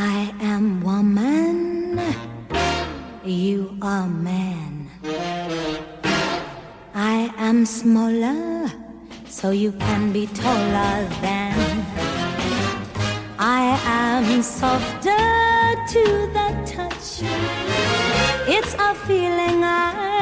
I am woman, you are man. I am smaller, so you can be taller than. I am softer to the touch. It's a feeling I